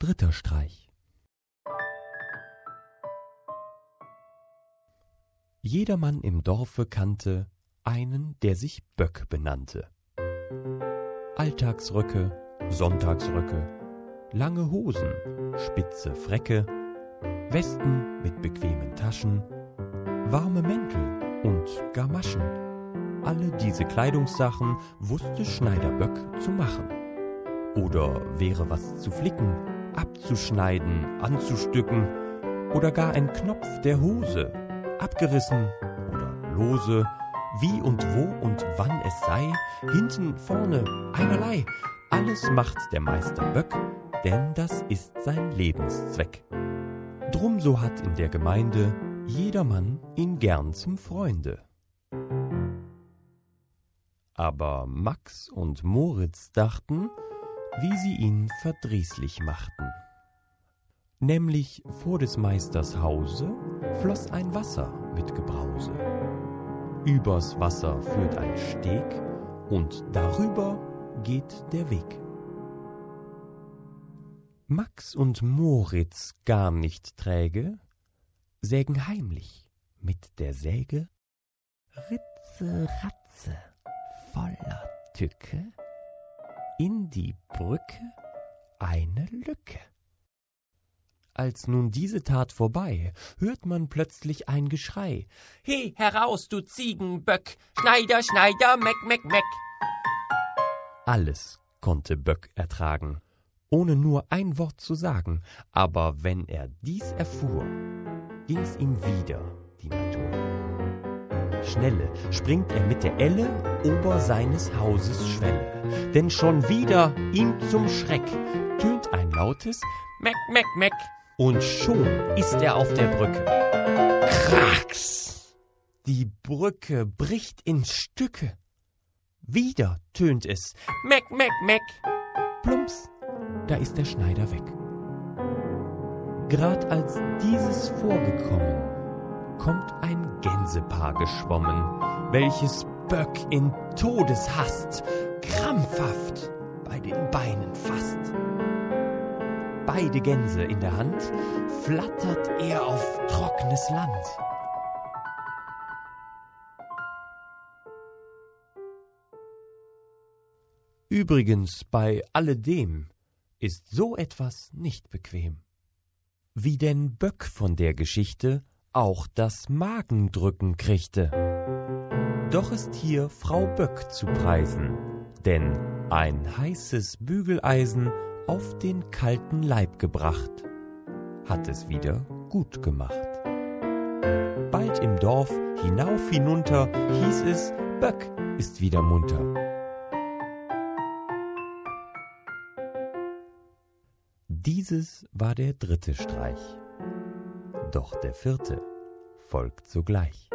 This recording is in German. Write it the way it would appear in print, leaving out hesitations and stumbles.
dritter Streich. Jedermann im Dorfe kannte einen, der sich Böck benannte. Alltagsröcke, Sonntagsröcke, lange Hosen, spitze Fräcke, Westen mit bequemen Taschen, warme Mäntel und Gamaschen. Alle diese Kleidungssachen wusste Schneider Böck zu machen. Oder wäre was zu flicken, abzuschneiden, anzustücken, oder gar ein Knopf der Hose, abgerissen oder lose, wie und wo und wann es sei, hinten, vorne, einerlei. Alles macht der Meister Böck, denn das ist sein Lebenszweck. Drum so hat in der Gemeinde jedermann ihn gern zum Freunde. Aber Max und Moritz dachten, wie sie ihn verdrießlich machten. Nämlich vor des Meisters Hause floss ein Wasser mit Gebrause. Übers Wasser führt ein Steg und darüber geht der Weg. Max und Moritz, gar nicht träge, sägen heimlich mit der Säge Ritze, Ratze, voller Tücke, in die Brücke eine Lücke. Als nun diese Tat vorbei, hört man plötzlich ein Geschrei. He, heraus, du Ziegenböck! Schneider, Schneider, Meck, Meck, Meck! Alles konnte Böck ertragen, ohne nur ein Wort zu sagen. Aber wenn er dies erfuhr, ging's ihm wieder die Natur. Schnelle springt er mit der Elle ober seines Hauses Schwelle. Denn schon wieder ihm zum Schreck tönt ein lautes Meck, Meck, Meck! Und schon ist er auf der Brücke. Kraks! Die Brücke bricht in Stücke. Wieder tönt es Meck, Meck, Meck! Plumps, da ist der Schneider weg. Grad als dieses vorgekommen, kommt ein Gänsepaar geschwommen, welches Böck in Todeshast krampfhaft bei den Beinen fasst. Beide Gänse in der Hand flattert er auf trockenes Land. Übrigens, bei alledem ist so etwas nicht bequem. Wie denn Böck von der Geschichte auch das Magendrücken kriegte. Doch ist hier Frau Böck zu preisen, denn ein heißes Bügeleisen auf den kalten Leib gebracht, hat es wieder gut gemacht. Bald im Dorf hinauf hinunter hieß es, Böck ist wieder munter. Dieses war der dritte Streich, doch der vierte folgt sogleich.